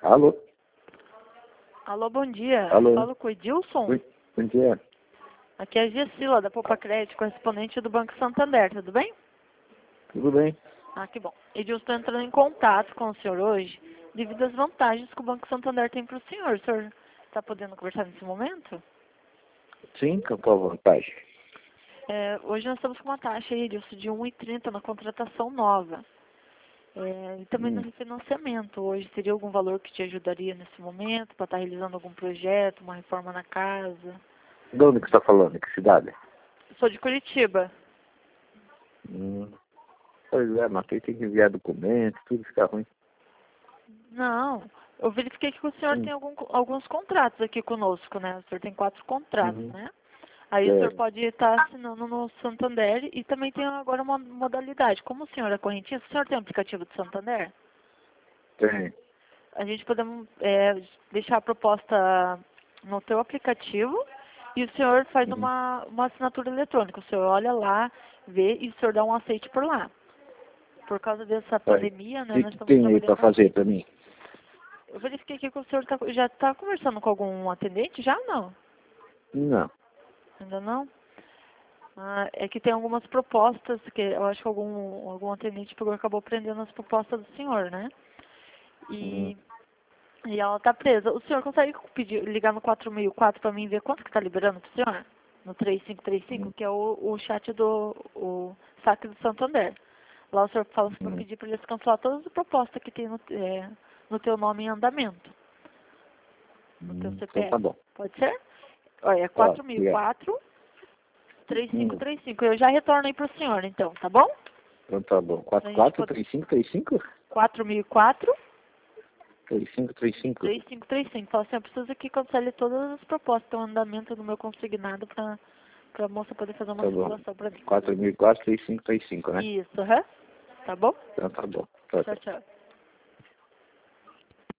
Alô? Alô, bom dia. Alô? Falo com o Edilson. Bom dia. Aqui é a Gessila, da Poupa Crédito, correspondente do Banco Santander, tudo bem? Tudo bem? Ah, que bom. Edilson, estou entrando em contato com o senhor hoje, devido às vantagens que o Banco Santander tem para o senhor. O senhor está podendo conversar nesse momento? Sim, com qual vantagem? Hoje nós estamos com uma taxa aí, Edilson, de 1,30 na contratação nova. E também no refinanciamento. Hoje teria algum valor que te ajudaria nesse momento, para estar realizando algum projeto, uma reforma na casa? De onde que você está falando? De que cidade? Sou de Curitiba. Pois é, mas aí tem que enviar documentos, tudo fica ruim. Não, eu verifiquei que o senhor tem alguns contratos aqui conosco, né? O senhor tem 4 contratos, né? Aí o senhor pode estar assinando no Santander e também tem agora uma modalidade. Como o senhor é correntista, o senhor tem um aplicativo do Santander? Tem. A gente podemos deixar a proposta no teu aplicativo e o senhor faz uma assinatura eletrônica. O senhor olha lá, vê e o senhor dá um aceite por lá. Por causa dessa pandemia, né? O Nós que estamos tem aí para trabalhando. fazer para mim? Eu verifiquei aqui que o senhor já está conversando com algum atendente? Já não? Não. Ainda não? Ah, é que tem algumas propostas, que eu acho que algum atendente acabou prendendo as propostas do senhor, né? E ela está presa. O senhor consegue ligar no 4004 para mim ver quanto que está liberando para o senhor? No 3535, que é o chat o saque do Santander. Lá o senhor fala para pedir para eles cancelar todas as propostas que tem no teu nome em andamento. No teu CPF. Então tá bom. Pode ser? Olha, é 4004 3535. Eu já retorno aí pro senhor, então, tá bom? Então tá bom. 443535? 4004 3535. 3535. Fala assim, eu preciso que cancele todas as propostas que estão em andamento no meu consignado pra a moça poder fazer uma simulação pra mim. 4004 3535, né? Isso, aham. Tá bom? Então tá bom. Tchau, tchau.